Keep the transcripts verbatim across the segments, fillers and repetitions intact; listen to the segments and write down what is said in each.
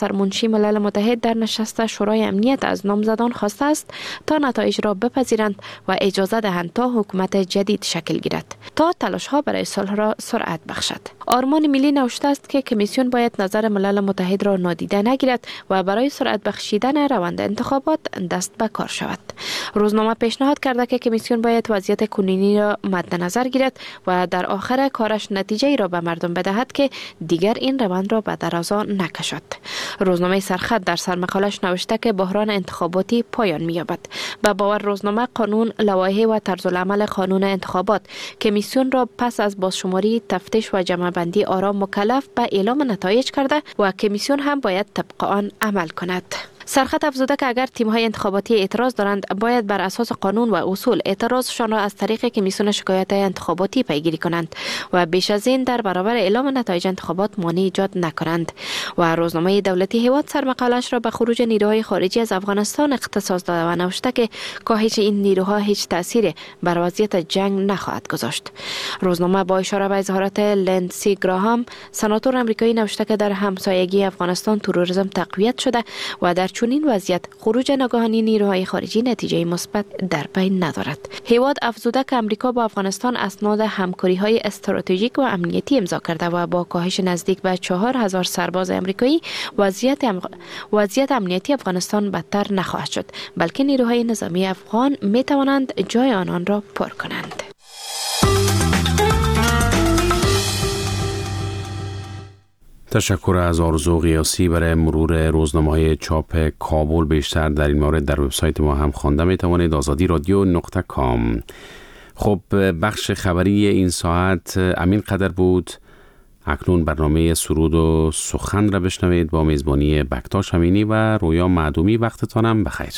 سرمنشی ملل متحد در نشست شورای امنیت از نامزدان خواسته است تا نتایج را بپذیرند و اجازه دهند تا حکومت جدید شکل گیرد تا تلاش ها برای صلح را سرعت بخشد. آرمان ملی نوشته است که کمیسیون باید نظر ملل متحد را نادیده نگیرد و برای سرعت بخشیدن روند انتخابات دست به کار شود. روزنامه پیشنهاد کرده که کمیسیون باید وضعیت کنونی را مد نظر گیرد و در آخر کارش نتیجه را به مردم بدهد که دیگر این روند را به درازا نکشد. روزنامه سرخط در سرمقالش نوشته که بحران انتخاباتی پایان می‌یابد. به باور روزنامه قانون، لوایح و طرز العمل قانون انتخابات کمیسیون را پس از بازشماری، تفتیش و جمع‌بندی آرا مکلف به اعلام نتایج کرده و کمیسیون هم باید طبق آن عمل کند. سرخط افزوده که اگر تیم‌های انتخاباتی اعتراض دارند باید بر اساس قانون و اصول اعتراضشان را از طریق کمیسیون شکایات انتخاباتی پیگیری کنند و بیش از این در برابر اعلام نتایج انتخابات مانع ایجاد نکنند. و روزنامه دولتی هواد سرمقالش را به خروج نیروهای خارجی از افغانستان اختصاص داده و نوشته که کاهش این نیروها هیچ تأثیری بر وضعیت جنگ نخواهد گذاشت. روزنامه با اشاره به اظهارات لندسی گراهام، سناتور آمریکایی، نوشته که در همسایگی افغانستان تروریسم تقویت شده و در چنین وضعیت خروج ناگهانی نیروهای خارجی نتیجه مثبت در پی ندارد. هواد افزوده که امریکا با افغانستان اسناد همکاری‌های استراتژیک و امنیتی امضا کرده و با کاهش نزدیک به چهار هزار سرباز آمریکایی وضعیت ام... وضعیت امنیتی افغانستان بدتر نخواهد شد، بلکه نیروهای نظامی افغان می توانند جای آنان را پر کنند. تشکر از آرزو قیاسی برای مرور روزنامه‌های چاپ کابل. بیشتر در این مورد در وبسایت ما هم خوانده می توانید، آزادی رادیو نقطه کام. خب بخش خبری این ساعت امین قدر بود. اکنون برنامه سرود و سخن را بشنوید با میزبانی بکتاش امینی و رویا معدومی. وقتتانم بخیر.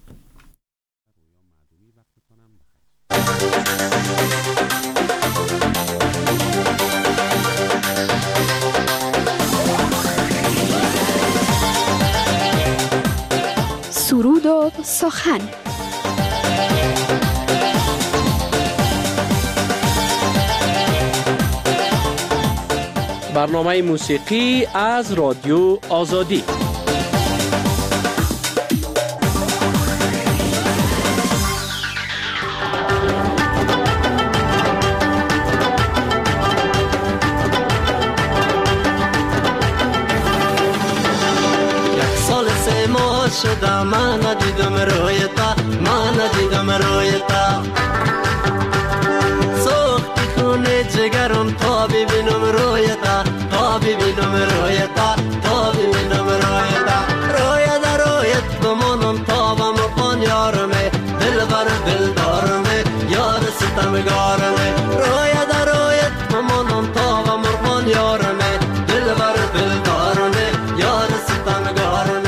سرود و سخن. برنامه موسیقی از رادیو آزادی. شده من ندیدم رویتا، من ندیدم رویتا، سوختی خونه جگرم تا ببینم رویتا، تا ببینم رویتا، تا ببینم رویتا، رویتا رویت بمانم تا بمقان یارمه، دل بر دل دارمه، یار ستمگارمه، رویتا رویت بمانم تا بمقان یارمه، دل بر دل دارمه، یار ستمگارمه.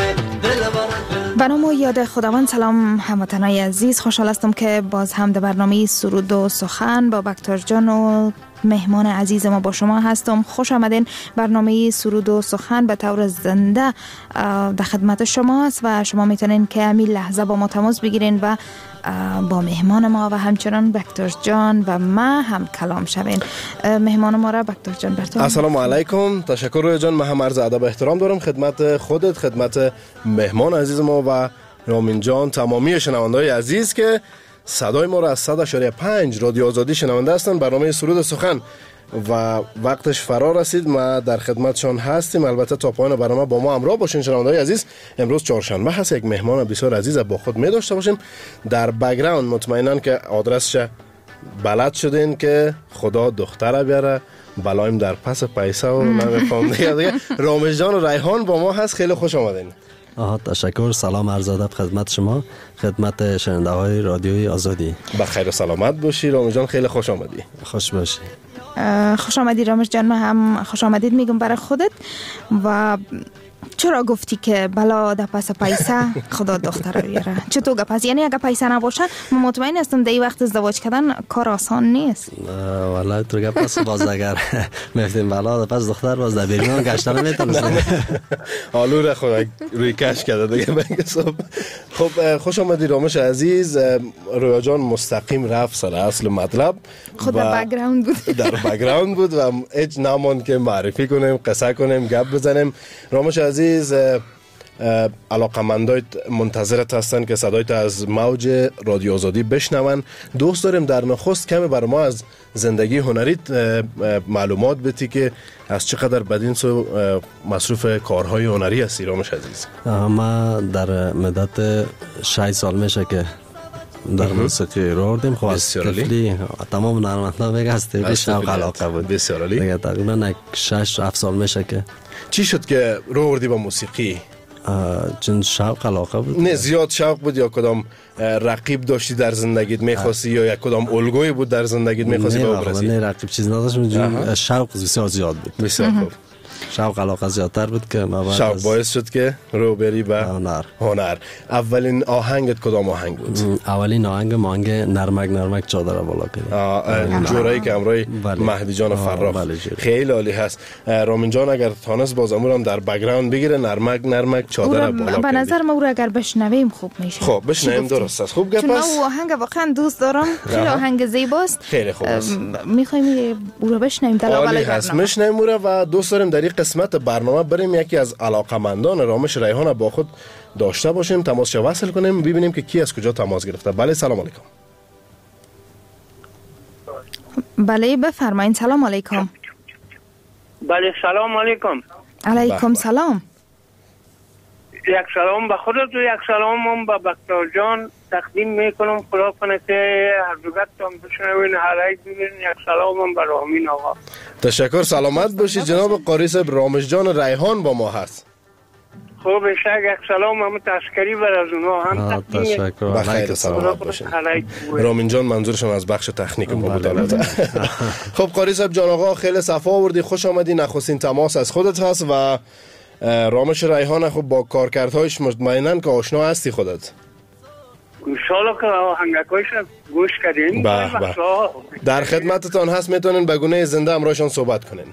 به نام و یاد خداوند. سلام هموطنان عزیز، خوشحال هستم که باز هم در برنامه سرود و سخن با بکتاش جان و مهمان عزیز ما با شما هستم. خوش آمدین. برنامه سرود و سخن به طور زنده در خدمت شما است و شما میتونین که همین لحظه با ما تماس بگیرین و با مهمان ما و همچنان بکتاش جان و ما هم کلام شوین. مهمان ما را بکتاش جان براتون. السلام علیکم. تشکر رویا جان. من هم عرض ادب و احترام دارم خدمت خودت، خدمت مهمان عزیز ما و رامین جان، تمامی شنونده‌های عزیز که صدای ما را از صد و پنج رادیو آزادی شنونده هستند. برنامه سرود و سخن و وقتش فرا رسید. ما در خدمتشان هستیم. البته تا پایان برنامه با ما همراه باشین شنونده‌های عزیز. امروز چهارشنبه هست، یک مهمان بسیار عزیز با خود می داشته باشیم. در بک‌گراند مطمئناً که آدرسش بلد شدین که خدا دختر بیاره، بلایم در پس پیسه و نمیفهم دیگه دیگه. رامش جان و ریحان با ما هست. خیلی خوش آمدین. آها تشکر. سلام عرض ادب خدمت شما، خدمت شنونده های رادیوی آزادی. بخیر و سلامت باشی رامش جان. خیلی خوش آمدی. خوش باشی. خوش آمدی رامش جان. من هم خوش آمدید میگم برای خودت. و چرا گفتی که بلا در پس پیسه خدا دختر بیاره؟ چطور گپ؟ یعنی اگه پیسه نباشه من مطمئن هستم در این وقت ازدواج کردن کار آسان نیست. والله تو گپ پس باز اگر میفتیم بلا در پس دختر باز در بیرون گشتن نمیتونستیم. آلو خدا روی کش کرده دیگه بگه صبح. خب خوش آمدی رامش عزیز. رویا جان مستقیم رفت سر اصل مطلب. خود در بک‌گراند بود. در بک‌گراند بود و هیچ نماند که معرفی کنیم، قصه کنیم، گپ بزنیم. رامش عزیز عزیز، علاقمندای منتظرت هستن که صدایت از موج رادیو آزادی بشنون. دوست داریم در نخست کمی بر ما از زندگی هنریت معلومات بدی که از چقدر بدین سو مصروف کارهای هنری هستی رامش عزیز؟ ما در مدت شش سال میشه که در موسیقی رو آوردیم. خب از طفلی تمام نرمندا میگه از طفلی شوق علاقه بود. بسیار عالی. دیگه تقریبا شش هفت سال میشه که. چی شد که رو آوردی با موسیقی؟ چون شوق علاقه بود. نه زیاد شوق بود یا کدام رقیب داشتی در زندگیت میخواستی یا یک کدام الگوی بود در زندگیت میخواستی به اون برسی؟ نه رقیب چیز نداشتم، چون شوق بسیار زیاد بود. بسیار خوب. شوق علاقه زیادتر بود که ما شوق باعث شد که رو بری به هنر. هنر. اولین آهنگت کدام آهنگ بود؟ اولین آهنگ ما آهنگ نرمک نرمک چادر بالا کردیم. جورایی که امروی مهدی جان فراخ. خیلی عالی هست. رامین جان اگر تانست باز امور هم در بک‌گراند بگیره نرمک نرمک چادر بالا کردیم. به نظر ما او اگر بشنویم خوب میشه. خب بشنویم، درست است. خوب گپ است. چون ما آهنگ واقعا دوست دارم. خیلی آهنگ زیباست. خیلی خوب است. میخوایم او رو بشنویم در اول برنامه. میشنویم او رو و دوست داریم در این قسمت برنامه بریم یکی از علاقمندان رامش ریحان با خود داشته باشیم، تماسش وصل کنیم، ببینیم که کی از کجا تماس گرفته. بله سلام علیکم. بله بفرمایید. سلام علیکم. بله سلام علیکم. علیکم سلام. یک سلام به خودت و یک سلام هم به بکتر جان تقدیم میکنم. خدا کنه که هر دوگتان بشنوین حالایت ببینین. یک سلام هم به رامین آقا. تشکر، سلامت باشی. جناب قاری صاحب رامش جان ریحان با ما هست. خوب بشه. یک سلام هم تشکری بر از اونها هم تقدیم. تشکر. بخیر سلامت باشین. رامین جان منظورشون از بخش تکنیک ما بود. خب قاری صاحب جان آقا خیلی صفا آوردی، خوش آمدی. نخستین تماس از خودت هست و رامش ریحان خب با کارکردهایش مطمئناً که آشنا هستی خودت. انشالله که آهنگکایش گوش کردین. در خدمتتان هست، میتونین به گونه زنده امرایشان صحبت کنین.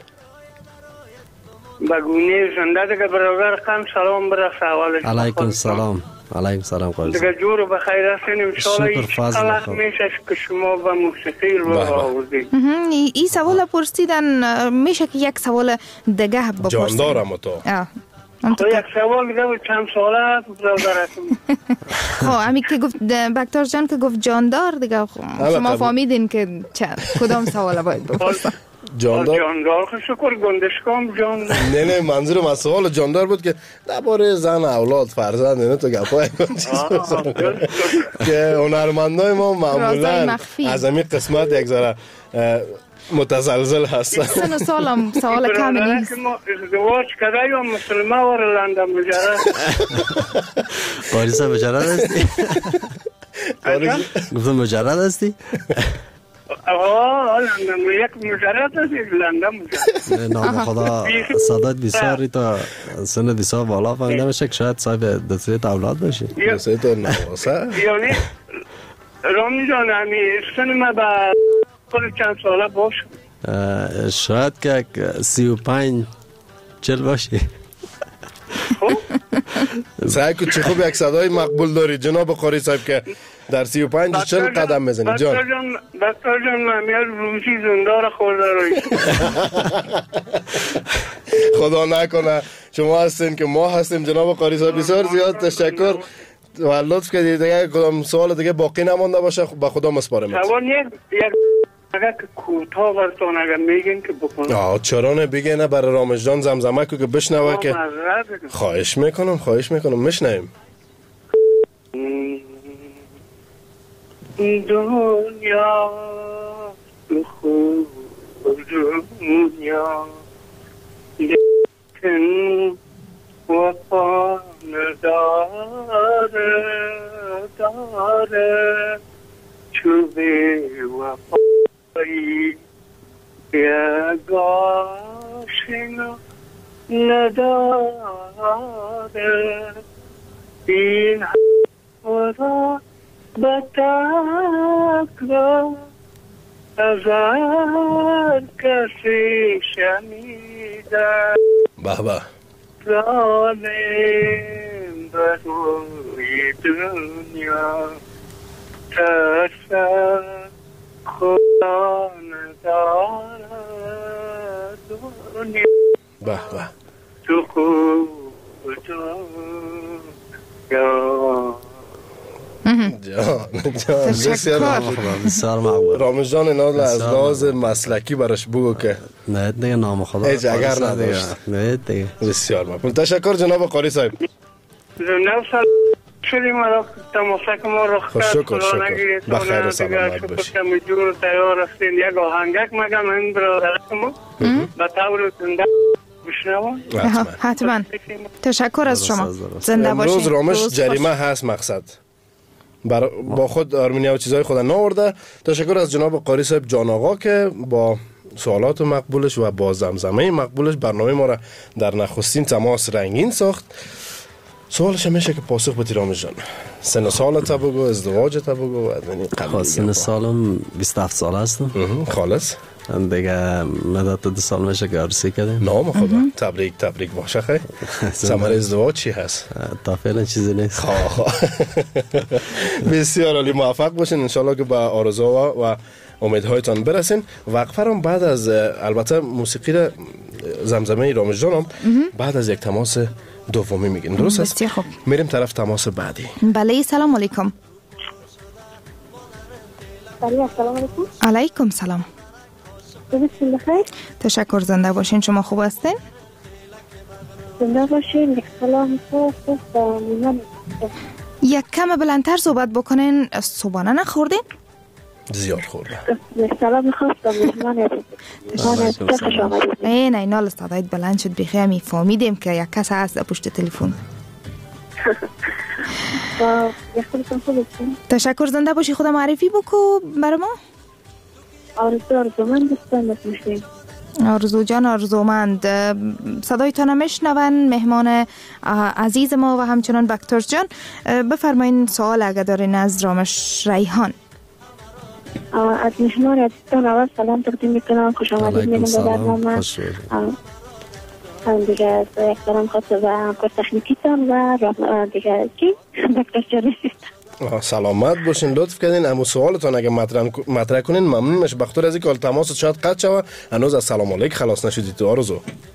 به گونه زنده دیگه برادر خان سلام برس اولش. علیکم سلام. علیکم سلام قاری دیگه جور بخیر هستین. انشالله خلق میشه که شما به موسیقی رو آوردید. این سوال پرسیدن میشه که یک سوال دیگه بپرسیم؟ جان دارم تو. تو یک سوال دیگه بود چند ساله برادرتون. خب امی که گفت بکتر جان که گفت جاندار دیگه شما فهمیدین که کدام سوال باید بپرسم. جاندار جاندار خب شکر گندشکام جاندار. نه نه منظورم از سوال جاندار بود که درباره زن اولاد فرزند نه تو گپای که هنرمندای ما معمولا از همین قسمت یک ذره متزلزل هستن. سن و سالم سوال کمی نیست. ازدواج کرده یا مسلمه وار لندن مجرد؟ قاری صاحب مجرد هستی؟ گفتم مجرد هستی؟ آه لندن یک مجرد هستی لندن مجرد. نام خدا صدات بسیاری تا سن بسیار بالا فهمیده میشه که شاید صاحب دسته اولاد باشی. دسته تو نواسه؟ یعنی رامی جان همی سن ما به خود چند ساله باش؟ شاید که سی و پنج چل باشی. سعی کن چه خوب یک صدای مقبول داری جناب قاری صاحب که در سی و پنج چل قدم میزنی. جان بکتر جان ممیار روزی زندار خورده روی. خدا نکنه شما هستین که ما هستیم جناب قاری صاحب. بسیار زیاد تشکر و لطف کردید. دیگه کدام سوال دیگه باقی نمانده باشه به خدا مسپارم. سوال یک اگر که کوتاه براتون اگر میگین که بکنم. آه چرا نه بگینه برای رامش جان زمزمه که بشنوه که خواهش میکنم خواهش میکنم میشنویم. دنیا خوب دنیا لیکن وفا نداره داره چوبه وفایی یگاشنا نداره این حوضا بتاکلا از هر کسی شنیده به به ظالم بروی دنیا ترسد خدا ندارد دنیا به به تو خوب جان جان بسیار بسیار مقبول. رامز جان اینا از لحاظ مسلکی براش بگو که نه دیگه نام خدا هیچ اگر نداشت. نه دیگه بسیار مقبول. تشکر جناب قاری صاحب. زنده سال شدیم را تماسک ما را خوش شکر شکر بخیر و سلامت باشی. جور تیار هستین یک آهنگک مگم این برادرم به طور زنده بشنوم. حتما. تشکر از شما. زنده باشین. امروز رامش جریمه هست مقصد. با خود آرمینیا و چیزهای خود نآورده. تشکر از جناب قاری صاحب جان آقا که با سوالات مقبولش و با زمزمه مقبولش برنامه ما را در نخستین تماس رنگین ساخت. سوالش میشه که پاسخ بدی رامز جان. سن و سالت بگو، ازدواجت بگو. خب سن سالم بیست و هفت سال هستم. خالص دیگه مدت دو سال میشه که عروسی کردیم. نام خدا تبریک تبریک باشه. خیلی ثمره ازدواج چی هست؟ تا فعلا چیزی نیست. بسیار عالی، موفق باشین انشالله که به آرزوها و امیدهایتان برسین. وقفه رو بعد از البته موسیقی را زمزمه رامز جانم بعد از یک تماس دومی میگیم، درست است؟ میریم طرف تماس بعدی. بله سلام علیکم. بله سلام علیکم. علیکم سلام. بسیار بخیر. تشکر. زنده باشین. شما خوب هستین؟ زنده باشین. یک سلام خوب یک کم بلندتر صحبت بکنین. صبحانه نخوردین؟ زیاد خوردم. سلام خواستم مهمان نه نه نال صدایت بلند شد بیخی همی فهمیدیم که یک کس هست پشت تلفن. تشکر. زنده باشی. خدا معرفی بکو برای ما. آرزو آرزومند دوستان میشیم. آرزو جان آرزومند. صدایتان میشنون مهمان عزیز ما و همچنان بکتر جان. بفرمایین سوال اگه دارین از رامش ریحان. از مهمان عزیزتان اول سلام تقدیم میکنم. خوش آمدید میگم به برنامه. هم دیگه یک سلام خاص به همکار تکنیکیتان و دیگه کی بکتر جان. سلامت باشین. لطف کردین امو سوالتان اگه مطرح کنین ممنون میشه. بخاطر از اینکه تماس شاید قطع شوه هنوز از سلام علیک خلاص نشدید. تو آرزو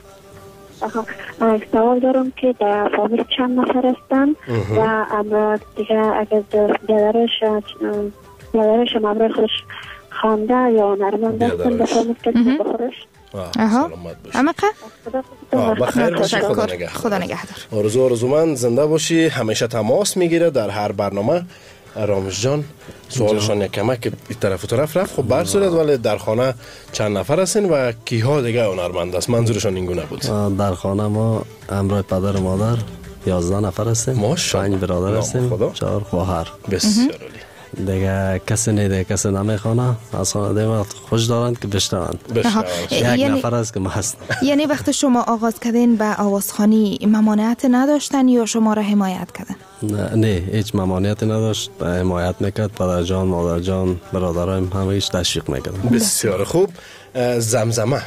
سوال دارم که در فامیل چند نفر هستن و اما دیگه اگر بیادرش بیادرش ممرای خودش خانده یا نرمانده هستن به فامیل کسی بخورش. سلامت باشی. اما که بخیر باشی. خدا نگهدار. خدا نگهدار. آرزو آرزومند زنده باشی. همیشه تماس میگیره در هر برنامه. رامز جان سوالشان یک کمک که این طرف و طرف رفت. خب بر صورت ولی در خانه چند نفر هستین و کیها دیگه هنرمند است؟ منظورشان این گونه بود. در خانه ما همراه پدر و مادر یازده نفر هستیم. ماشاءالله. پنج برادر هستیم. چهار خواهر. بسیار عالی. دیگه کسی نیده کسی نمیخوانه. از خانه دیگه خوش دارند که بشنوند. یک نفر است که ما هستم. یعنی وقت شما آغاز کردین به آوازخوانی ممانعت نداشتن یا شما را حمایت کردن؟ نه نه هیچ ممانعت نداشت. حمایت میکرد پدر جان مادر جان برادرایم همه هیچ تشویق میکردن. بسیار خوب. زمزمه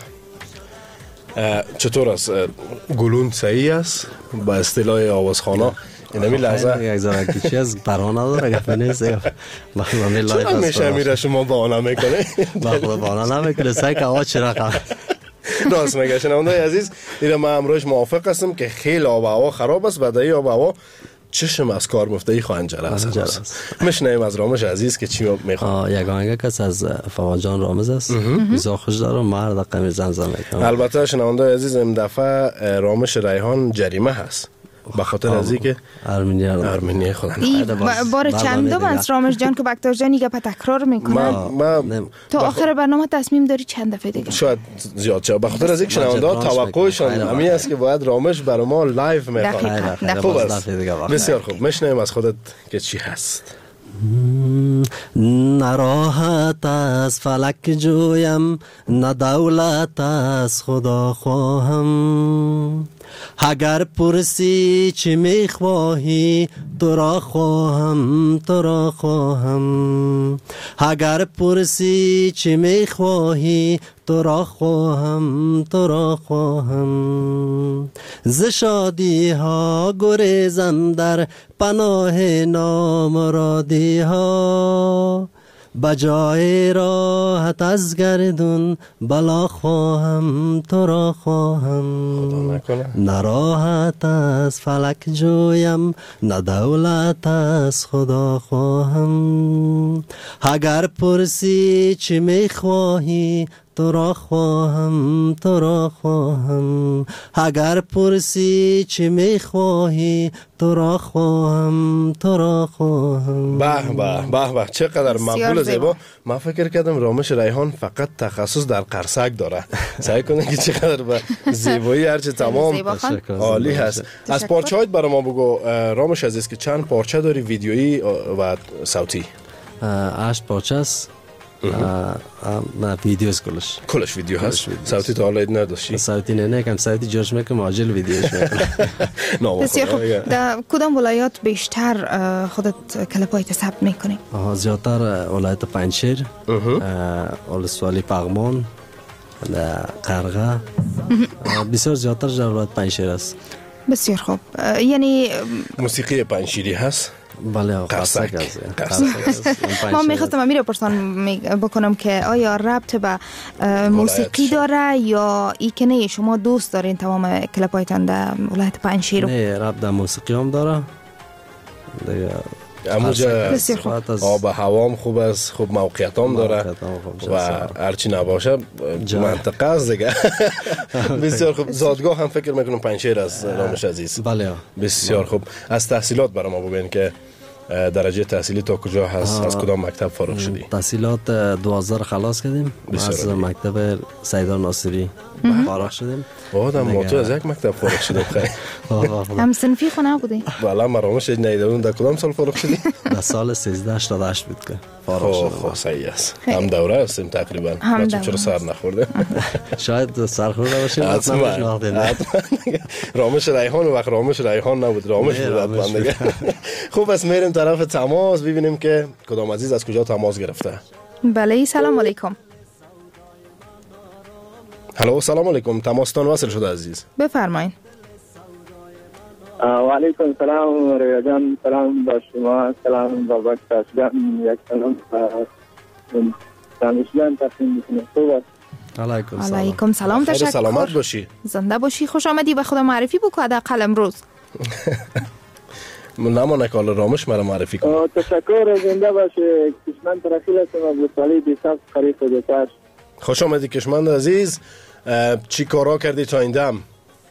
چطور است؟ گلون صحیح است با اصطلاح آوازخوانا؟ اینمی لحظه یک زرگیچی از برانه داره گفت نیست. چرا میشه میره شما بانه میکنه؟ با خود بانه نمیکنه سعی که آقا چرا قبل راست میگه. شنونده‌ی عزیز ایره من امروز موافق هستم که خیلی آب و هوا خراب است. بدهی آب و هوا چشم از کار مفتهی خانجر است. میشنیم از رامش عزیز که چی میخواد. یک آهنگ کس از فواجان رامز است. بسیار خوش دارم. مرد قمی زمزمه میکنم. البته شنونده‌ی عزیز این دفعه رامش ریحان جریمه هست به خاطر از اینکه ارمنیا ارمنیا خدا بار چندم از رامش جان که بکتر جان دیگه تکرار میکنه. تا آخر برنامه تصمیم داری چند دفعه دیگه؟ شاید زیاد شه. به خاطر از اینکه شنونده‌ها توقعشون همین است که باید رامش برای ما لایو میخواد. خوب است. بسیار خوب. میشنیم از خودت که چی هست. نه راحت از فلک جویم نه دولت از خدا خواهم. اگر پرسی چی میخواهی تو را خواهم تو را خواهم. اگر پرسی چی میخواهی تو را خواهم تو را خواهم. ز شادی ها گریزم در پناه نامرادی ها. بجای راحت از گردون بلا خواهم تو را خواهم نه راحت از فلک جویم نه دولت از خدا خواهم اگر پرسی چی میخواهی تو را خواهم تو را خواهم اگر پرسی چی میخواهی تو را خواهم تو را خواهم. به به به به چقدر مقبول زیبا. من فکر کردم رامش ریحان فقط تخصص در قرصک داره. سعی کنه که چقدر به زیبایی هرچه تمام عالی هست. از پارچه هایت برای ما بگو رامش عزیز که چند پارچه داری ویدیویی و صوتی؟ هشت پارچه است. نه ویدیو است کلش کلش ویدیو هست. صوتی تا حالا نداشتی؟ صوتی نه نه کم صوتی جوش میکنم عاجل ویدیوش میکنم. بسیار خوب. در کدام ولایات بیشتر خودت کلیپایت ثبت میکنی؟ زیادتر ولایت پنجشیر، ولسوالی پغمان، قرغه، بسیار زیادتر ولایت پنجشیر است. بسیار خوب. یعنی موسیقی پنجشیری هست؟ بله قرصک ما میخواستم امیر پرسان بکنم که آیا ربط به موسیقی داره یا ای که نه شما دوست دارین تمام کلپایتان در ولایت پنجشیر؟ نه ربط به موسیقی هم داره دیگه اموجا آب هوام خوب است، خوب موقعیت هم داره و هرچی نباشه منطقه است دیگه. بسیار خوب. زادگاه هم فکر میکنم پنجشیر است رامش عزیز؟ بله بسیار خوب. از تحصیلات برای ما بگوین که درجه تحصیلی تا کجا هست؟ از کدام مکتب فارغ شدی؟ تحصیلات دوازده خلاص کردیم، از مکتب سیدار ناصری فارغ شدیم. آدم ما تو از یک مکتب فارغ شدیم. خیلی هم صنفی خونه بودی؟ بله مرامش نیدون. در کدام سال فارغ شدی؟ در سال سیزده هشتاد و هشت بود که فارغ شدم. خب صحیح است. هم دوره هستیم تقریبا. بچه چرا سر نخورده؟ شاید سر خورده باشیم. حتما رامش ریحان و وقت رامش ریحان نبود، رامش بود دیگه. خوب است میریم طرف تماس ببینیم که کدام عزیز از کجا تماس گرفته. بله سلام علیکم. هلو سلام علیکم. تماستان وصل شده عزیز. بفرمایید. و علیکم سلام رویا جان. سلام با شما. سلام با بکتاش جان. یک سلام دانشجویان تقدیم میکنم. خوب است. علیکم سلام. علیکم سلام. خیر تشکر. سلامت باشی. زنده باشی. خوش آمدی. به خدا معرفی بکو حداقل امروز. نمانه کال رامش مرا معرفی کن. تشکر. زنده باشی. کشمند ترخیل هستم ابو صالح بیساب قریب خودتاش. خوش آمدی کشمند عزیز. چی کارا کردی تا این دم؟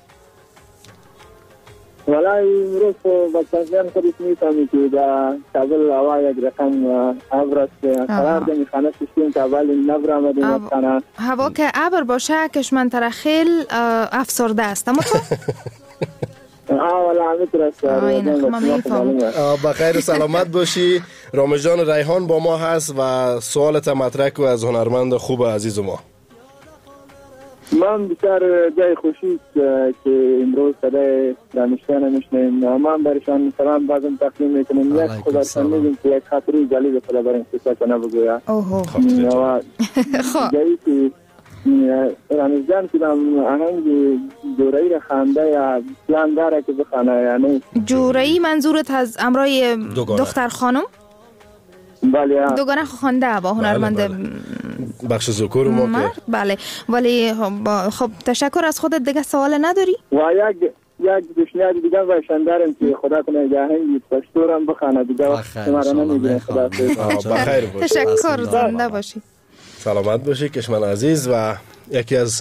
والله امروز با تنظیم خودت میفهمی که در کابل هوا یک رقم ابر است. قرار دمی خانه ششتیم کابل نبر آمدیم از خانه. هوا که ابر باشه کشمند ترخیل افسرده است. اما تو؟ آه والله همینطور است. بخیر سلامت باشی. رامش جان ریحان با ما هست و سوالت مطرح کو از هنرمند خوب عزیز ما. من بسیار جای خوشی که امروز صدای دانشجویان میشنیم. من برشان سلام بازم تقدیم میکنم. یک خدا میگیم که یک خاطری جالب خدا برای قصه کنه بگویا. اوه خب جایی که رامش جان که آهنگ جورایی را خانده یا پلان داره که بخانه یعنی جورایی منظورت از امرای دختر خانم؟ بله دوگانه خوانده با هنرمند بخش ذکور ما که بله. ولی خب تشکر از خودت. دیگه سوال نداری؟ و یک یک پیشنهاد دیگه باشن دارم که خدا کنه آهنگ پشتو هم بخونه دیگه شما را نمیبینه. خدا بخیر باشی. تشکر. زنده باشی. سلامت باشی کشمن عزیز. و یکی از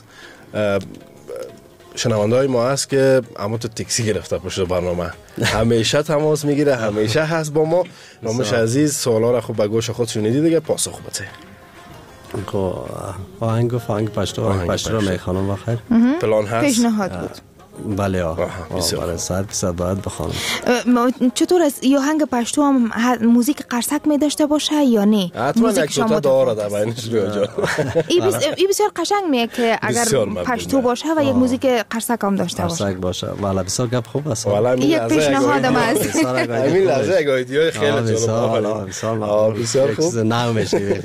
شنونده های ما هست که اما تو تکسی گرفته پشت برنامه، همیشه تماس میگیره، همیشه هست با ما. رامش عزیز سوالا را خوب به گوش خود شنیدی دیگه پاسخ بده. خب آهنگ و آهنگ پشتو آهنگ پشتو رو میخوانم بخیر. پلان هست؟ پیشنهاد بود. بله آه برای ساعت بیست باید بخوانم. چطور است آهنگ پشتو هم موزیک قرصک می داشته باشه یا نه؟ حتما یک دوتا داره در بینش رویا جان. این بسیار قشنگ میه که اگر پشتو باشه و یک موزیک قرصک هم داشته باشه. قرصک باشه. والا بسیار گپ خوب است. یک پیشنهادم است. همین لحظه یک ایده خیلی جالب. بسیار خوب. نه میشه.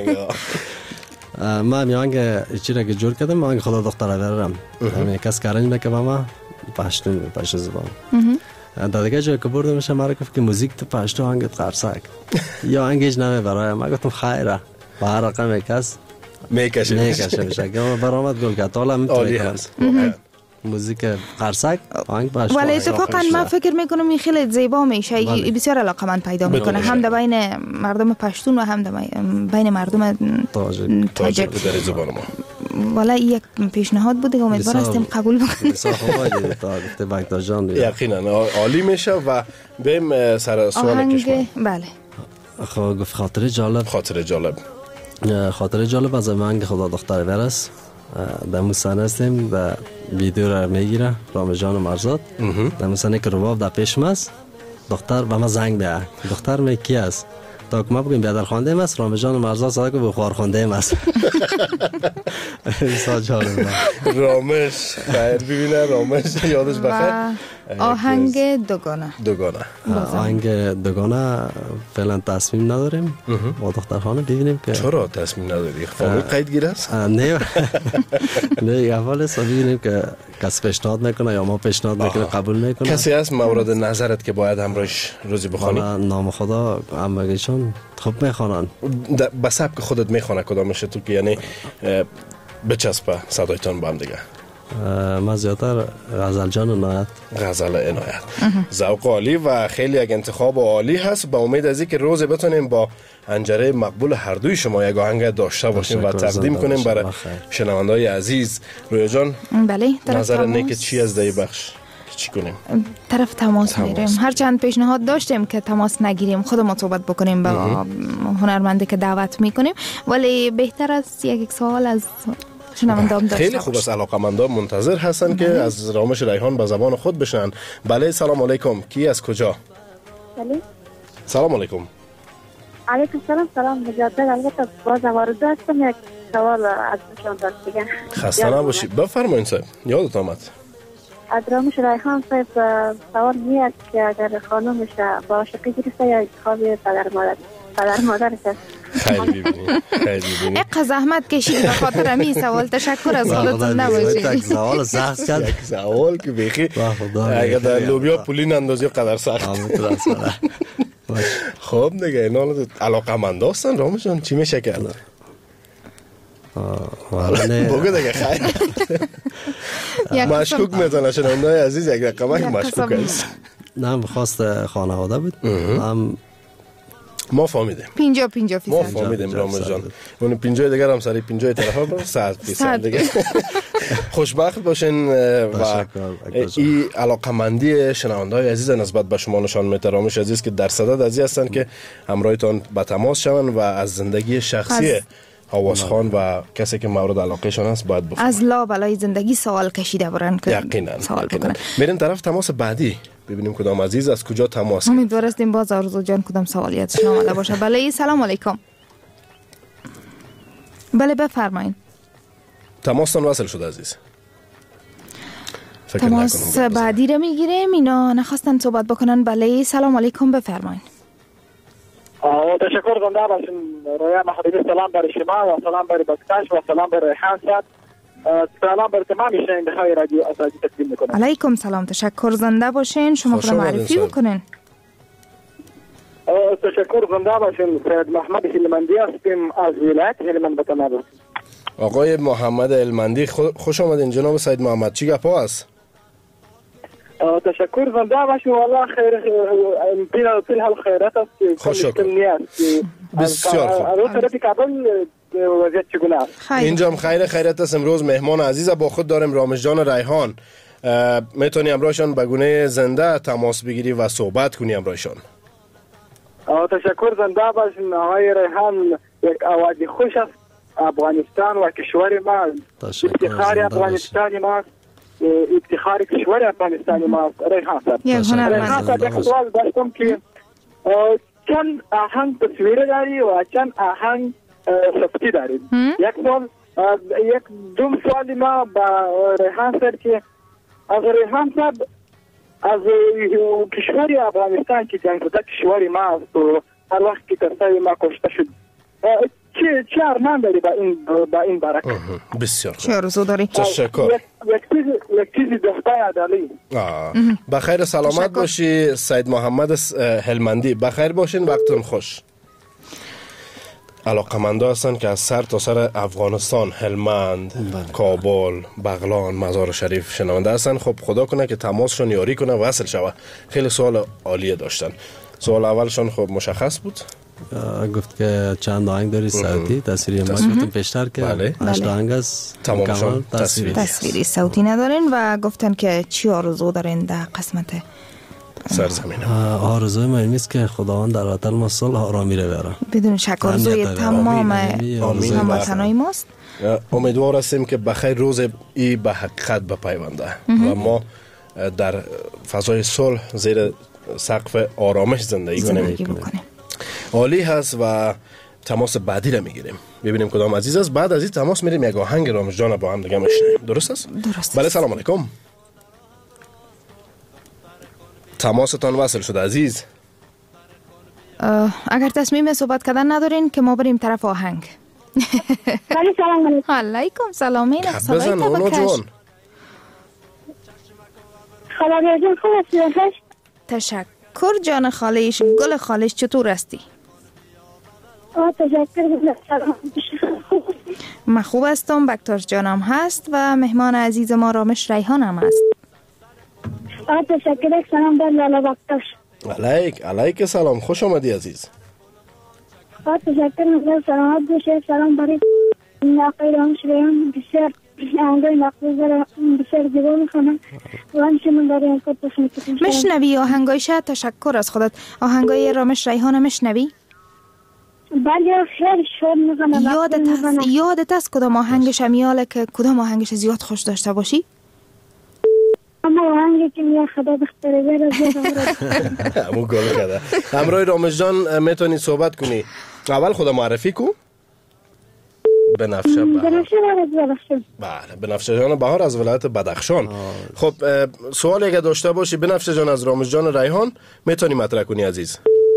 من میانگ چیزی که جور کردم من خدا دختره دارم. همین کس کارنج میکنم ما پشتون پشت زبان. در دیگه جایی که بردم میشه مرا گفت که موزیک تو پشتو آهنگت قرصک یا آهنگش نمی برای ما گفتم خیره با هر رقم یک هست میکشه میکشه میشه که برآمد گل کرد حالا عالی هست موزیک قرصک آهنگ باشه. ولی اتفاقا من فکر میکنم این خیلی زیبا میشه، بسیار علاقمند پیدا میکنه هم در بین مردم پشتون و هم در بین مردم تاجیک در زبان ما. والا یک پیشنهاد بود که امیدوار هستیم قبول بکنیم. بسیار خوبه تا گفته بکتر جان یقینا عالی میشه و بریم سر سوال کشم. بله خب گفت خاطر جالب خاطر جالب خاطر جالب از من خدا دختر ورس در موسانه هستیم و ویدیو را میگیره رامجان و مرزاد در موسانه که روباب در پیشم است دختر به ما زنگ بیاره دختر می کی است تا که ما بگیم بیادر خانده ایم است رامجان و مرزاد صدا که بخوار خانده ایم است ایسا جالب رامش خیر ببینه رامش یادش بخیر آهنگ دوگانه دوگانه آهنگ دوگانه فعلا تصمیم نداریم با دختر خانه ببینیم که چرا تصمیم نداری؟ فامیل قید گیر است؟ نه نه اول است ببینیم که کسی پیشنهاد میکنه یا ما پیشنهاد میکنه قبول میکنه. کسی هست مورد نظرت که باید همراهش روزی بخوانی؟ نام خدا همگیشون خوب میخوانن به سبک خودت میخوانه کدامشه تو که یعنی بچسبه صدایتان با هم دیگه؟ من زیادتر غزل جان عنایت غزل عنایت ذوق عالی و خیلی یک انتخاب عالی هست. با امید از اینکه روز بتونیم با انجره مقبول هر دوی شما یک آهنگ داشته باشیم و تقدیم کنیم برای شنونده‌های عزیز. رویا جان بله نظر نیک چی از دی بخش چی کنیم؟ طرف تماس میریم. هر چند پیشنهاد داشتیم که تماس نگیریم خودمون صحبت بکنیم با هنرمندی که دعوت میکنیم، ولی بهتر است یک یک سوال از خیلی خوب است. علاقه‌مندان منتظر هستن که از رامش ریحان به زبان خود بشنن. بله سلام علیکم. کی از کجا؟ بله سلام علیکم. علیکم سلام. سلام مجدد. البته باز وارد هستم یک سوال از شما دارم دیگه. خسته نباشی. بفرمایید صاحب. یادت آمد. از رامش ریحان صاحب سوال میاد که اگر خانمش با عاشقی گرفته یا انتخاب پدر مادر پدر مادرش خیلی ببینید خیلی ببینید اقا زحمت کشید به خاطر همین سوال. تشکر از خودتون نباشید. یک سوال سخت کرد. یک سوال که بخی اگر در لوبیا پولین اندازی قدر سخت. خب دیگه اینا علاقه‌مند هستن رامش جان چی میشه کرد؟ بگو دیگه خیر. مشکوک میزنه شنونده‌های عزیز یک رقمک مشکوک است. نه خواست خانواده بود. هم ما فهمیدیم پینجا پینجا فیصد ما فهمیدیم رامز جان. اون پینجا دیگر هم سری پینجای طرفا با صد فیصد دیگه. خوشبخت باشین و این علاقمندی شنونده‌های عزیز نسبت به شما نشان میده رامش عزیز که در صدد عزیز هستن که همراهتان به تماس شون و از زندگی شخصی حواس خان و کسی که مورد علاقه شون است باید بفهمن. از لا بلای زندگی سوال کشیده برن که یقینا سوال بکنن. میریم طرف تماس بعدی ببینیم کدام عزیز از کجا تماس. امیدوار هستیم باز آرزو جان کدام سوالیاتشون آماده باشه. بله سلام علیکم. بله بفرمایید. تماستان وصل شد عزیز. تماس بعدی رو میگیریم. اینا نخواستن صحبت بکنن. بله سلام علیکم بفرمایید. تشکر زنده باشین رویا محمدی. سلام برای شما و سلام برای بکتاش و سلام برای ریحان صاحب. سلام برای تمام شنونده‌های رادیو آزادی تقدیم میکنم. علیکم سلام. تشکر زنده باشین. شما خود معرفی بکنین. تشکر زنده باشین. سید محمد هلمندی هستیم از ولایت هلمند به تنابه. آقای محمد هلمندی خوش آمدین جناب سید محمد. چی گپا است؟ تشکر زنده باشین. والله خیر بین طول حال خیرات است. خوش شکر. بسیار خوب. از طرف کابل وضعیت چگونه است؟ اینجا هم خیر خیرت است. امروز مهمان عزیز با خود داریم رامش جان ریحان. میتونی امروزشان به گونه زنده تماس بگیری و صحبت کنی امروزشان. تشکر زنده باشین. آقای ریحان یک آواز خوش است. افغانستان و کشور ما افتخار افغانستان ما افتخار کشور افغانستان ما ریحان صاحب. ریحان صاحب یک سوال داشتم که چند آهنگ تصویر داری و چند آهنگ صفتی دارید. یک سوال یک دوم سوال ما با ریحان صاحب که از ریحان صاحب از کشور افغانستان که جنگ زده کشور ما است و هر وقت که ترسای ما کشته شد چه چه ارمان داری با این با این برکه؟ بسیار چه آرزو داری؟ تشکر. یک چیز یک چیزی دختر عدالی. بخیر سلامت باشی سید محمد هلمندی. بخیر باشین، وقتتون خوش. علاقمندا هستن که از سر تا سر افغانستان، هلمند، کابل، بغلان، مزار شریف شنونده هستن. خب خدا کنه که تماسشون یاری کنه و وصل شوه. خیلی سوال عالیه داشتن. سوال اولشون خب مشخص بود. گفت که چند آهنگ داری صوتی تصویری ما گفتیم پیشتر که بله. هشت آهنگ است تمامشون تصویری تصویری صوتی ندارین و گفتن که چی آرزو دارین در قسمت سرزمین؟ آرزوی من است که خداوند در وطن ما صلح آرامی رو بیاره بدون شک. آرزوی تمام هموطنای ماست. امیدوار هستیم که بخیر روز ای به حقیقت بپیونده و ما در فضای صلح زیر سقف آرامش زندگی کنیم. عالی هست و تماس بعدی رو میگیریم ببینیم کدام عزیز است. بعد از این تماس میریم یک آهنگ رامش جان با هم دیگه میشنویم. درست است؟ درست. بله سلام علیکم. تماستان وصل شده عزیز. اگر تصمیم صحبت کردن ندارین که ما بریم طرف آهنگ. بله سلام علیکم. علیکم سلام. این خب بزن اونو جان. خاله جان خوب هستی؟ تشکر جان خالش. گل خالش چطور هستی؟ آه تشکر. من خوب هستم. بکتاش جانم هست و مهمان عزیز ما رامش ریحان هم هست. آه تشکر. سلام بر لالا بکتاش. علیک علیک سلام. خوش آمدی عزیز. آه تشکر. نظر سلامت باشه. سلام برای آقای رامش ریحان. بسیار آهنگای مقبول داره، بسیار زیبا میخونم و همیشه من برای این کار پسند میکنم. مشنوی آهنگایش؟ تشکر از خودت. آهنگای رامش ریحان مشنوی؟ بله خیلی شور میخونم. یادت هست یادت است کدام آهنگش امیاله که کدام آهنگش زیاد خوش داشته باشی؟ اما آهنگی که میاد خدا بخطره بیاره زیاد همون گل کرده. همراه رامش جان میتونی صحبت کنی. اول خدا معرفی کو. بنفشه بهار. بنفشه بهار. بله بنفشه جان بهار از ولایت بدخشان. خب سوالی اگه داشته باشی بنفشه جان از رامش جان ریحان میتونی مطرح کنی عزیز.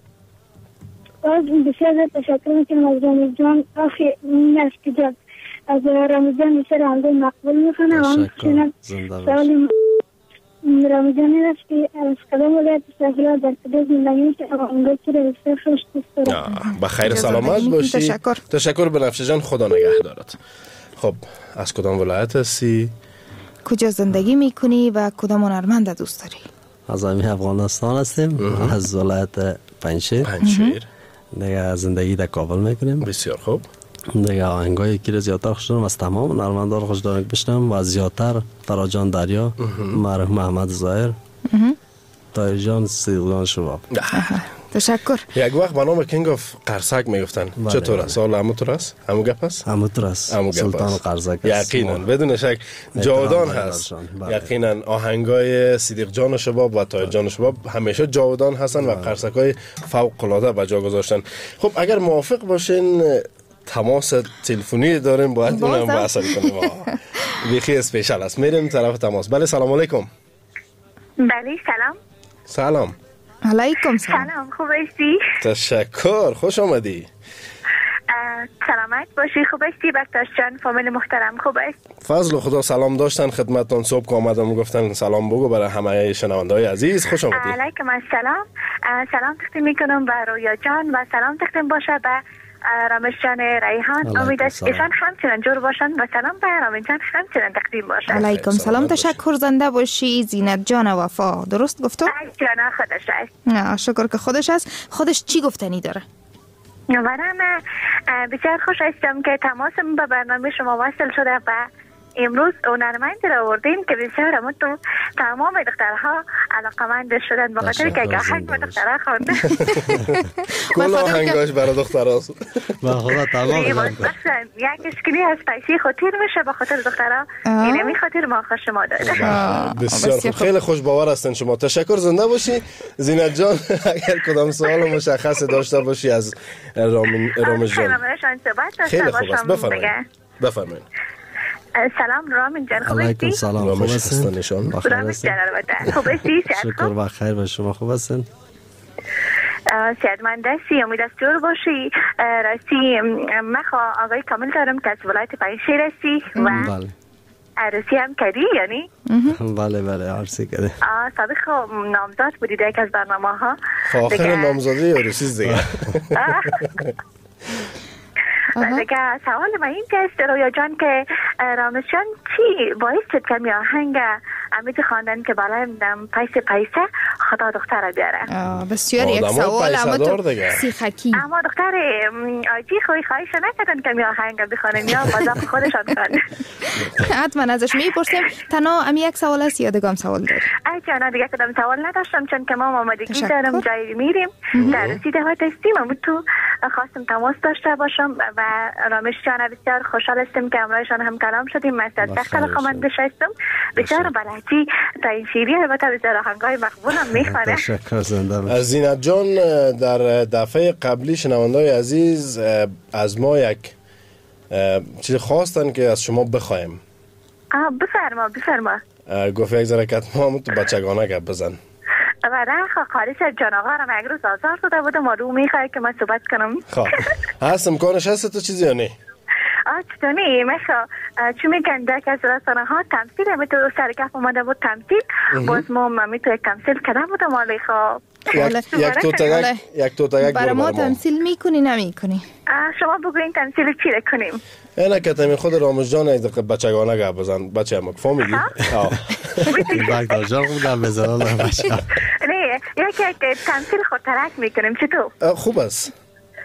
باز بسیار تشکر میکنم از رامش جان. آخی نشکی جان از رامش جان بسیار آهنگای مقبول میکنم و همچنین سوال رامش جان این است که از کدام ولایت سفرها در کدام زندگی میشه آهنگای که رو بسیار خوش دوست دارم. بخیر سلامت باشی. تشکر. تشکر بنفشه جان. خدا نگه دارد. خب از کدام ولایت هستی؟ کجا زندگی میکنی و کدام هنرمند دوست داری؟ از همین افغانستان هستیم. از ولایت پنجشیر. پنجشیر. دیگه زندگی در کابل میکنیم. بسیار خوب. دیگه آهنگایی که زیادتر خوش دارم از تمام هنرمندا خوش دارم بشنوم و زیادتر فراجان دریا، مرحوم محمد ظاهر، طاهر جان، صدیق جان شباب. تشکر. یک وقت به نام کینگ اف قرصک میگفتن. چطور است؟ حالا همونطور است؟ همون گپ است؟ همونطور است. سلطان قرصک است. یقینا بدون شک جاودان هست. یقینا آهنگای صدیق جان شباب و طاهر جان شباب همیشه جاودان هستن و قرصکای فوق العاده به جا گذاشتن. خب اگر موافق باشین تماس تلفنی داریم باید اونم بحث کنیم. بیخی اسپیشال است. میریم طرف تماس. بله سلام علیکم. بله سلام. سلام. علیکم سلام. سلام خوب هستی؟ تشکر خوش آمدی. سلامت باشی. خوب هستی بکتاش جان؟ فامیل محترم خوب است؟ فضل خدا سلام داشتن خدمتتون. صبح که آمدم گفتن سلام بگو برای همه شنونده‌های عزیز. خوش آمدید. علیکم السلام. سلام تقدیم میکنم به رویا جان و سلام تقدیم باشه به رامش جان ریحان. امید است ایشان همچنان جور باشن و سلام به رامش جان همچنان تقدیم باشه. علیکم سلام. تشکر زنده باشی. زینت جان وفا درست گفتم؟ جان خودش است. نه شکر که خودش است. خودش چی گفتنی داره؟ منم بسیار خوش هستم که تماسم به برنامه شما وصل شده و امروز هنرمندی را آوردیم که بسیار همون تو تمام دخترها علاقمند شدن با خاطر که آهنگ با دخترها خونده. کل آهنگاش برای دخترهاست. با خدا تمام مثلا یک اشکلی از پیسی خاطر میشه با خاطر دخترها. اینه می خاطر ما خوش شما داده. بسیار خوب. خیلی خوش باور هستن شما. تشکر زنده باشی. زینت جان اگر کدام سوال مشخص داشته باشی از رامش جان. خیلی خوب است. بفرمایید. بفرمایید. سلام رامین جان خوب هستی؟ سلام خوب هستین؟ نشان رامین جان البته خوب هستی؟ شکر و خیر و شما خوب هستین؟ صحتمند هستی، امید است جور باشی. راستی من آقای کامل دارم که از ولایت پنجشیر هستی و بله عروسی هم کردی یعنی؟ بله بله عروسی کرده. سابق نامزاد بودی در یک از برنامه ها. آخر نامزادی عروسی دیگه. دیگه سوال ما این که است رویا جان که رامز جان چی باعث شد که می آهنگ امید خواندن که بالا دم پیسه پیسه خدا دختر بیاره؟ بسیار یک سوال اما تو سیخکی. اما دختر آجی خوی خواهش نکردن که می آهنگ بخوانن یا بازم خودشان خواند. حتما ازش میپرسیم. تنها امی یک سوال است یا دگام سوال داری؟ ای جانا دیگه کدام سوال نداشتم چون که ما آمادگی دارم جایی میریم در رسیده های تستیم اما تو خواستم تماس داشته باشم و رامش جان بسیار خوشحال هستم که امرایشان هم کلام شدیم. من از دختر خامنده شستم بسیار بلدی تا این شیری البته بسیار آهنگای مقبول هم میخوانه. تشکر زنده. زینت جان در دفعه قبلی شنوندای عزیز از ما یک چیز خواستن که از شما بخوایم. آه بفرما بفرما. گفت یک ذره ما هم تو بچگانه گپ بزن. و رخ خارج از جان آقا را مگروز آزار داده بودم و رو میخواه که من صحبت کنم. خب هست امکانش هست تو چیزی یا نه؟ آه چطوری میخواه چون میگن در که از رسانه ها تمثیل همی تو سرگف اومده بود تمثیل باز ما همی تو یک تمثیل کردم بودم آلی خواه یک توتگک یک توتگک برای ما تمثیل میکنی نمیکنی؟ شما بگوین تمثیل چی را کنیم؟ اینه که تمی خود رامز جان یک دقیقه بچگانه گپ بزن بچه هم فهمیدی؟ آه بگدار جان بودم بزنم بچه نه یکی یک تمثیل خود ترک میکنیم چطور؟ خوب است.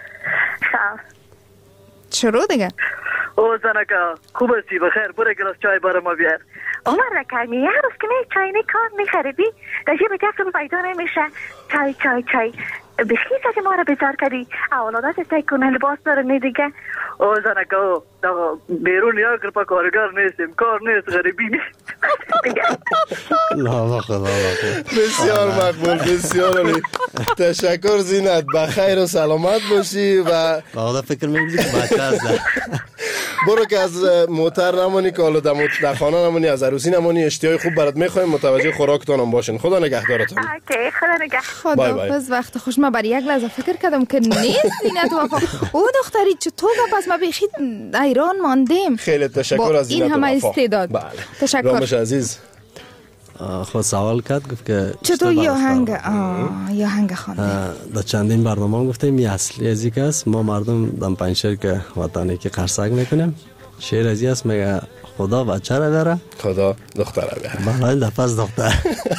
خب شروع دیگه. او زنکا خوب هستی بخیر برای گلاس چای برای ما بیار. عمر رکرمی یه روز که نه چای نه کار میخریدی در جیب دستم پیدا نمیشه چای چای چای بشکی ساتی ما را بزار کردی اولادات سای کنه لباس داره نه دیگه. او زنکا بیرون یا کرپا کارگر نیستیم کار نیست غریبی نیست دیگه. لا خدا بسیار مقبول بسیار عالی. تشکر زینت بخیر و سلامت باشی و آقا فکر می‌کنی که بچه هست برو که از موتر نمانی که حالا در خانه نمانی از عروسی نمانی اشتیای خوب برات میخوایم متوجه خوراکتان هم باشین. خدا نگهدارتون. اوکی خدا نگه. خدا بس وقت خوش ما برای یک لحظه فکر کردم که نیست زینت وفا. او دختری چطور پس ما بیخی ایران ماندیم. خیلی تشکر از زینت این همه استعداد. بله. تشکر. رامش عزیز خود سوال کرد گفت که چطور یا هنگ آه یا هنگ خانده در چندین برنامه گفتیم یه اصلی از یک است ما مردم دم پنجشیر که وطنی که قرصک میکنیم شعر از است میگه خدا بچه را بره خدا دختر را بره. بله دفعه دختر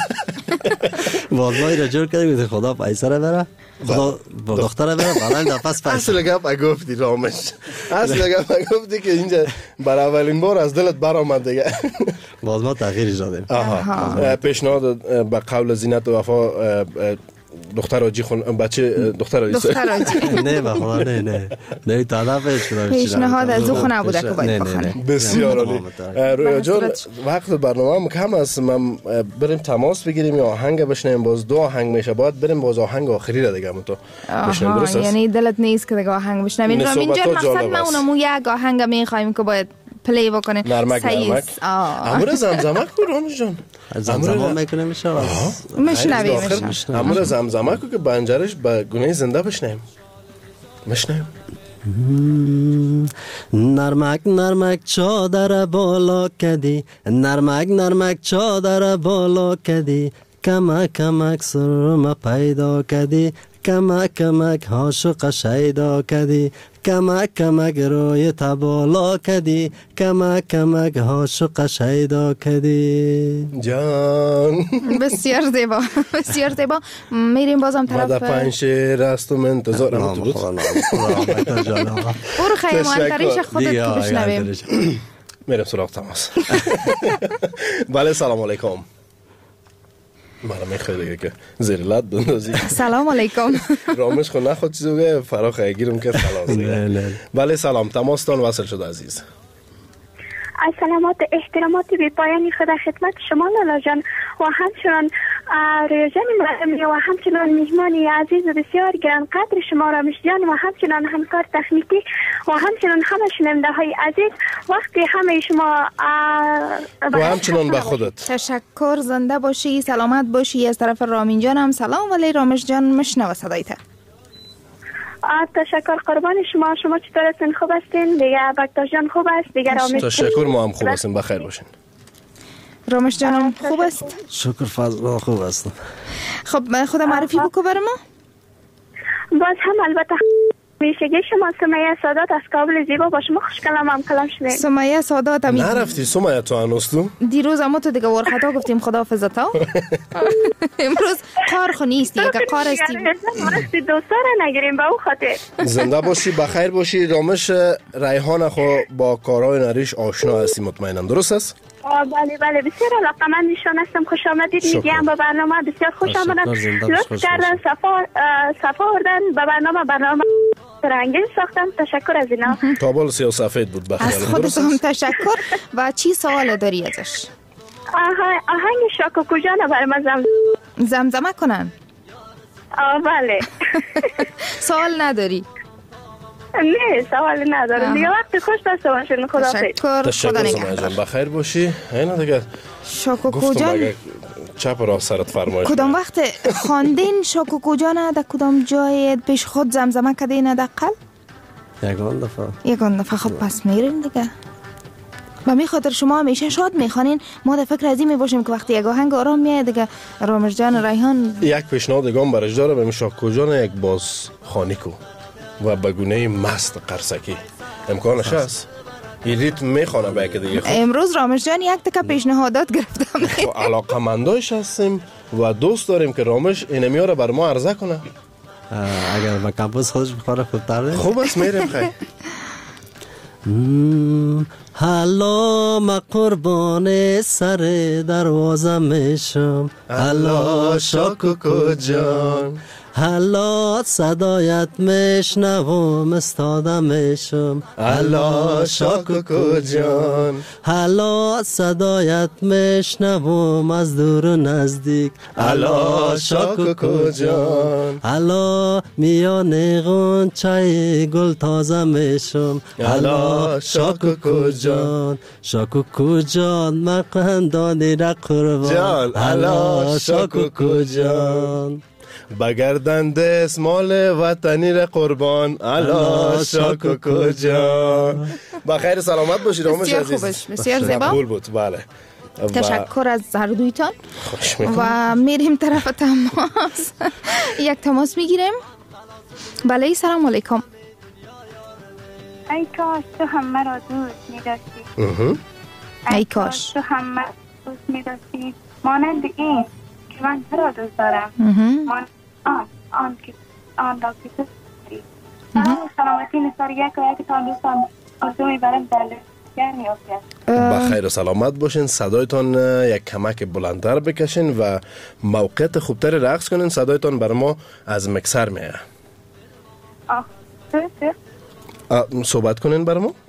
والمایی را جور کرده گفت خدا پیسه را بره خدا دختر را بره بله دفعه پیسه. اصل گپ گفتی رامش اصل گپ گفتی که اینجا برای اولین بار از دلت برآمد دیگه. باز ما تغییرش دادیم. آها پیشنهاد به قول زینت و وفا دختر آجی خون بچه دختر آجی دختر آجی نه بخدا نه نه نه طرفش پیشنهاد از او خونه نبوده که باید بخونه. بسیار عالی. رویا جان وقت برنامه هم کم است من بریم تماس بگیریم یا آهنگ بشنیم باز دو آهنگ میشه باید بریم باز آهنگ آخری را دیگه تو بشنیم درست است یعنی دلت نیست که دیگه آهنگ بشنیم رامین جان مقصد ما اونمو یک آهنگ میخوایم که باید پلی بکنه نرمک نرمک امور زمزمک کو رامش جان زمزمه میکنه میشه مشنویم امور زمزمک کو که بنجرش به گونه زنده بشنیم مشنویم. نرمک نرمک چادر بالا کدی نرمک نرمک چادر بالا کدی کمک کمک سرم پیدا کدی کمک کمک عاشق شیدا کدی کمک کمک روی تبالا کدی کمک کمک عاشق شیدا کدی جان. بسیار زیبا بسیار زیبا. میریم بازم طرف ماده پنجشیر است و منتظرم تو بود برو خیلی مهمتریش خودت که بشنویم. میرم سراغ تماس. بله سلام علیکم. مرا میخوای دیگه که زیر لد بندازی. سلام علیکم. رامش خود نخواد چیزو بگه فرا خیگیرم که خلاص دیگه. بله سلام تماستان وصل شد عزیز. سلامات احترامات بی پایانی خدا خدمت شما لالا جان و همچنان ریاجان مرمی و همچنان میهمانی عزیز و بسیار گران قدر شما رامش جان و همچنان همکار تکنیکی و همچنان همه شنونده های عزیز وقتی همه شما و همچنان به خودت تشکر. زنده باشی سلامت باشی. از طرف رامین جان هم سلام ولی رامش جان مشنوه صدایت. تشکر قربان شما. شما چطور هستین؟ خوب هستین؟ دیگه بکتر جان خوب است؟ دیگه رامش تشکر، ما هم خوب هستیم، بخیر باشین. رامش جانم خوب است؟ شکر فضل خوب هستم. خب خدا معرفی بکو بر ما. باز هم البته میشگی شما سمیه سادات از کابل زیبا با شما خوش کلام هم کلام شدیم. سمیه سادات هم نرفتی سمیه تو هنوز؟ دیروز هم تو دیگه ورخطا گفتیم خداحافظ تا. امروز قار خو نیستی، اگه قار استی مرستی دوستاره نگیریم به او خاطر. زنده باشی، بخیر باشی. رامش ریحان خو با کارهای نریش آشنا هستی مطمئنم، درست است؟ بله بله بسیار علاقمند ایشان هستم. خوش آمدید میگم به برنامه، بسیار خوش آمدن. لطف کردن صفا صفا آوردن به برنامه، برنامه رنگین ساختم. تشکر از اینا. کابل سیاه سفید بود. بخیر. از خودتون تشکر. و چی سوال داری ازش؟ آهنگ شاکو کجانه برای ما زم زمزمه کنن؟ آه بله. سوال نداری؟ نه سوال ندارم. دیگه وقت خوش داشته باشین. خدا تشکر. تشکر سمیه بخیر باشی. اینا دیگه شاکو کجان چپ را سرت فرمایش. کدام وقت خواندین شاکو کجانه در کدام جای پیش خود زمزمه کردین حداقل؟ یگان دفعه. یگان دفعه. خب پس میرین دیگه. و می خاطر شما همیشه شاد میخوانین، ما در فکر از این میباشیم که وقتی یک آهنگ آرام میاد دیگه رامش جان ریحان یک پیشنهاد دیگه برش داره. به شاکو جان یک باز خانی کو و بگونه مست قرسکی امکانش هست؟ این ریتم میخوانه به یک دیگه. امروز رامش جان یک تکه پیشنهادات گرفتم. علاقه مندایش هستیم و دوست داریم که رامش اینمیاره رو بر ما عرضه کنه. اگر با کمپوس خودش بخوره خوبتر ده؟ خوب است، میریم خیلی. حالا ما قربان سر دروازه میشم، حالا شاکو جان، حالا صدایت میشنوم استاده میشم، حالا شاکو جان، حالا صدایت میشنوم از دور و نزدیک، حالا شاکو جان، حالا میان غنچه گل تازه میشم، حالا شاکو جان، شاکو جان مقندانی را قربان، حالا شاکو جان، بگردن دستمال وطنی را قربان، الا شاکو جان. بخیر سلامت باشید رامش عزیز. بسیار خوبش، بسیار زیبا. مقبول بود. بله. تشکر از هر دویتان. و میریم طرف تماس. یک تماس میگیریم. بله سلام علیکم. ای کاش تو هم مرا دوست می‌داشتی. ای کاش تو هم مرا دوست می‌داشتی. مانند این که من تو را دوست دارم. من آن آن که آن را که تو داری. سلامتی نثار یک و یک تان دوستان آسو میبرم در لشگر میافتید. بخیر و سلامت باشین. صدایتان یک کمک بلندتر بکشین و موقعیت خوبتر رقص کنین. صدایتان بر ما از مکسر میه. آه درسته؟ صحبت کنین بر ما.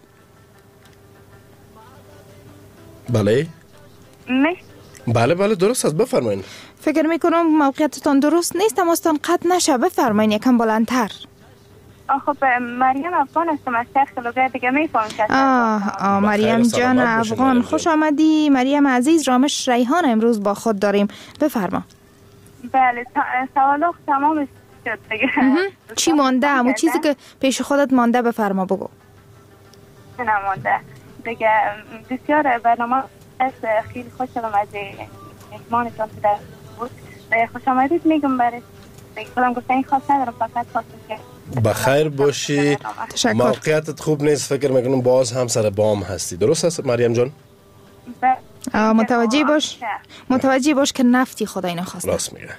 بله نه بله بله درست است، بفرمایید. فکر میکنم موقعیتتان درست نیست، تماستان قطع نشه، بفرمایید یکم بلندتر. خب مریم افغان هستم از شرق لوگر دیگه میفهم که آه آه مریم جان افغان خوش آمدی. مریم عزیز رامش ریحان امروز با خود داریم، بفرما. بله سوالات تمام شد دیگه. چی مانده؟ همون چیزی که پیش خودت مانده بفرما بگو. نمانده دیگه. بسیار برنامه از خیلی خوش شدم از مهمانتان که در بود. خوش آمدید میگم برای دیگه خودم گفتن این خواست ندارم، فقط خواستم که بخیر باشی. موقعیتت خوب نیست، فکر میکنم باز هم سر بام هستی، درست است مریم جان؟ متوجه باش متوجه باش که نفتی خدا اینو خواسته. راست میگه.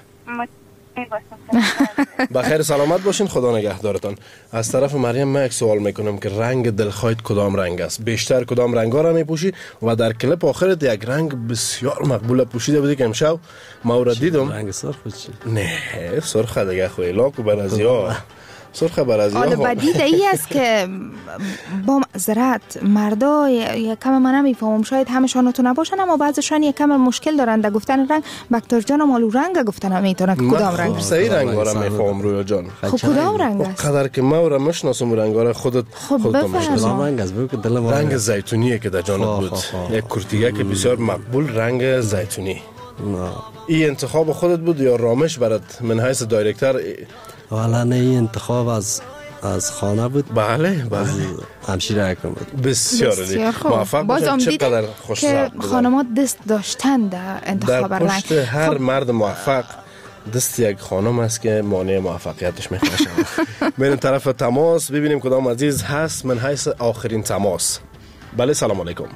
بخیر سلامت باشین، خدا نگهدارتان. از طرف مریم من یک سوال میکنم که رنگ دلخواهت کدام رنگ است؟ بیشتر کدام رنگا را میپوشی؟ و در کلیپ آخرت یک رنگ بسیار مقبول پوشیده بودی که امشب ما را دیدم. رنگ سرخ چی؟ نه سرخ دیگه خوی لاکو برازیا. سرخ برازیا. آل بدید ای است که با معذرت مردا یکم من نمیفهمم، شاید همشان تو نباشن اما بعضیشان یکم مشکل دارن در گفتن رنگ. بکتر جان مالو رنگ گفتن میتونه کدام رنگ؟ صحیح رنگ را میفهمم رویا جان. خب کدام رنگ است؟ قدر که ما را مشناسم رنگ را خودت خودت میشناسی. رنگ از بگو دلم رنگ زیتونیه که در جانت بود. یک کرتیگه که بسیار مقبول رنگ زیتونی. این انتخاب خودت بود یا رامش برات من حیث دایرکتر؟ والا نه این انتخاب از از خانه بود. بله بله. از همشیره اکرم بود. بسیار عالی. موفق باشید. چقدر خوش که خانمات دست داشتن در انتخاب رنگ. در پشت هر مرد موفق دست یک خانم است که مانع موفقیتش میشه. بریم طرف تماس ببینیم کدام عزیز هست من حیث آخرین تماس. بله سلام علیکم.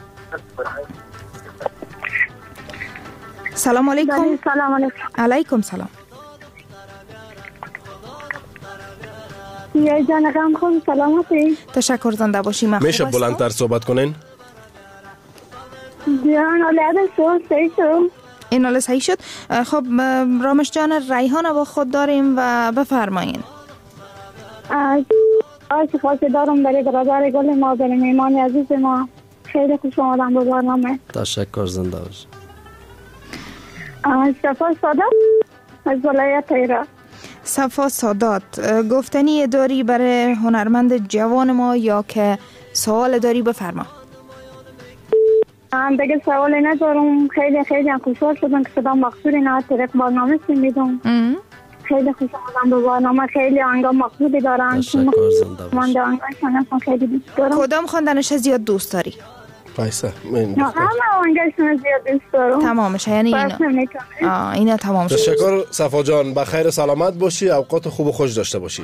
سلام علیکم. سلام علیکم. علیکم سلام. یا جان غم خون سلامتی. تشکر زنده باشی. من میشه بلندتر صحبت کنین؟ جان اولاد شو صحیح شد. این حالا صحیح شد. خب رامش جان ریحان با خود داریم و بفرمایین. آی خواهش دارم برای برادر گل ما برای میمان عزیز ما خیلی خوش آمدن به برنامه. تشکر زنده باش. صفا سادات از ولایت ایران. صفا سادات گفتنی داری برای هنرمند جوان ما یا که سوال داری بفرما. دیگه سوالی ندارم. خیلی خیلی خوشحال شدم که صدا مقصودی نه طریق برنامه شنیدم. خیلی خوش آمدم به برنامه. خیلی آنگاه مقصودی دارن. تشکر زنده باش. من آنگاهشان خیلی دوست دارم. کدام خواندنش زیاد دوست داری؟ پایسته نه همه آنگاهشان زیاد دوست دارم. تمامش یعنی اینا. آه اینا تمام شد. تشکر صفا جان. بخیر سلامت باشی. اوقات خوب و خوش داشته باشی.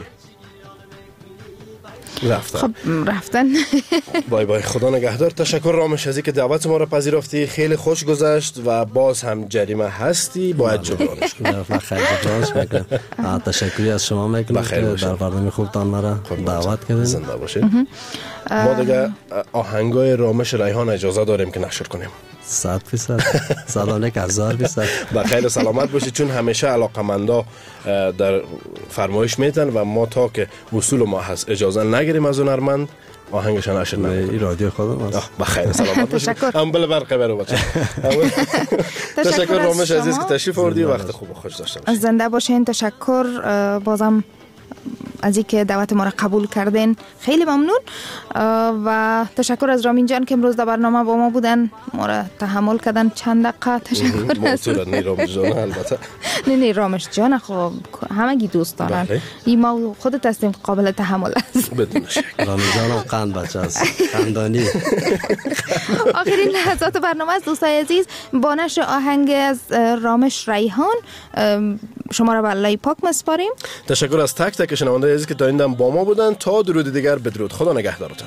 رفتن. خب رفتن. بای بای. خدا نگهدار. تشکر رامش ازی که دعوت ما را پذیرفتی. خیلی خوش گذشت و باز هم جریمه هستی باید جبرانش کنی. بخیر جبرانش میکنم. تشکری از شما میکنم که در برنامه خوبتان مرا دعوت کردین. زنده باشید. ما دیگه آهنگای رامش ریحان اجازه داریم که نشر کنیم. صد فیصد. سلام علیک هزار فیصد. بخیر سلامت باشید. چون همیشه علاقمندا در فرمایش میتن و ما تا که اصول ما هست اجازه نگیریم از هنرمند آهنگش نشر نکنیم. این رادیو خودم است. بخیر سلامت باشید. ام بله برقه برو بچه. تشکر رامش عزیز که تشریف آوردی. وقت خوب و خوش داشته باشید. زنده باشین. تشکر بازم از اینکه دعوت ما را قبول کردین. خیلی ممنون و تشکر از رامین جان که امروز در برنامه با ما بودن. ما را تحمل کردن چند دقیقه. تشکر. موصول نی رامش جان البته. نه نه رامش جان خب همگی دوست دارن. این ما خودت هستیم قابل تحمل است. بدون شک. رامین جان قند بچه است. خندانی. آخرین لحظات برنامه از دوستای عزیز با نشر آهنگ از رامش ریحان شما را به الله پاک مسپاریم. تشکر از تک تک شنونده عزیز که تا این دم با ما بودن. تا درود دیگر بدرود. خدا نگهدارتان.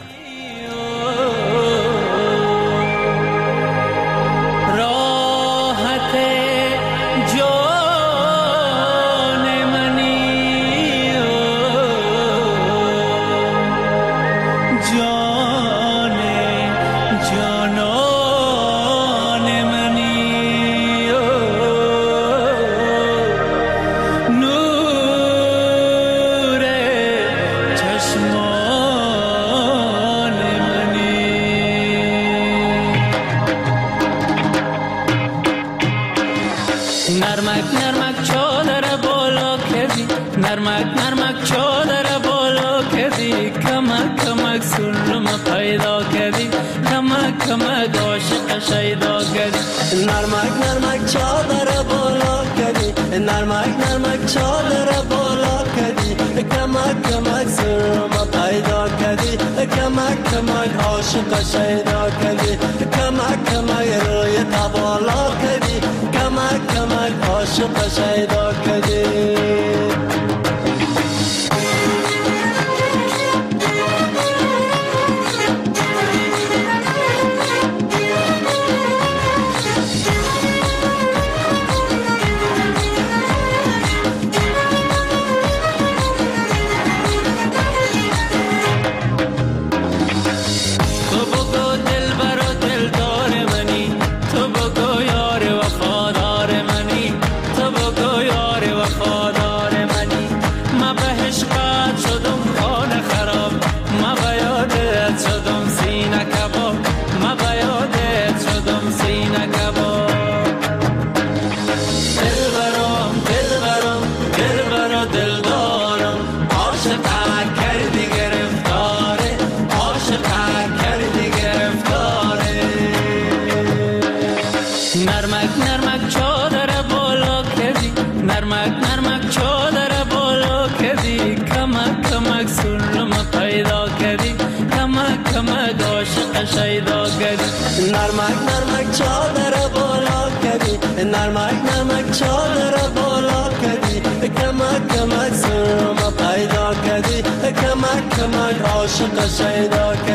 نرمک نرمک چادر بالا کردی نرمک نرمک چادر بالا کردی کمک کمک سرما پیدا کردی کمک کمک عاشق شیدا کردی کمک کمک روی تبالا کردی کمک کمک عاشق شیدا کردی. تو بگو یار وفادار منی تو بگو یار عاشق شیدا که